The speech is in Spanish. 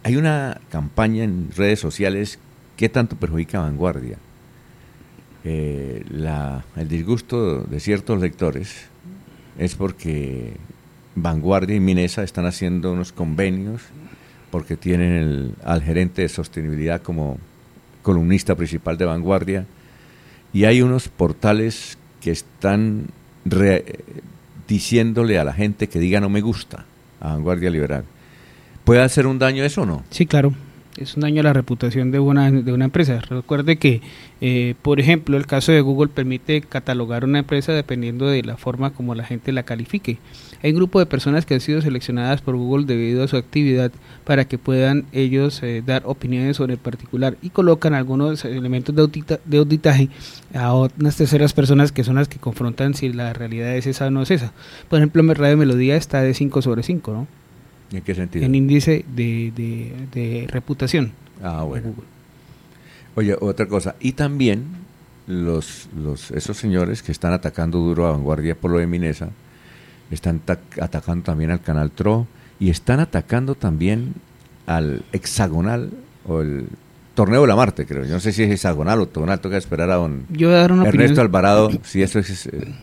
hay una campaña en redes sociales que tanto perjudica a Vanguardia. El disgusto de ciertos lectores es porque Vanguardia y Minesa están haciendo unos convenios porque tienen al gerente de sostenibilidad como columnista principal de Vanguardia, y hay unos portales que están diciéndole a la gente que diga no me gusta a Vanguardia Liberal. ¿Puede hacer un daño eso o no? Sí, claro. Es un daño a la reputación de una empresa. Recuerde que, por ejemplo, el caso de Google permite catalogar una empresa dependiendo de la forma como la gente la califique. Hay un grupo de personas que han sido seleccionadas por Google debido a su actividad para que puedan ellos dar opiniones sobre el particular, y colocan algunos elementos de auditaje a unas terceras personas que son las que confrontan si la realidad es esa o no es esa. Por ejemplo, Radio Melodía está de 5 sobre 5, ¿no? ¿En qué sentido? En índice de reputación. Ah, bueno. Oye, otra cosa, y también esos señores que están atacando duro a Vanguardia por lo de Minesa, están atacando también al Canal TRO, y están atacando también al Hexagonal, o el Torneo de la Marte, creo. Yo no sé si es hexagonal o octogonal, toca esperar a don Yo voy a dar una Ernesto opinión. Alvarado, si eso es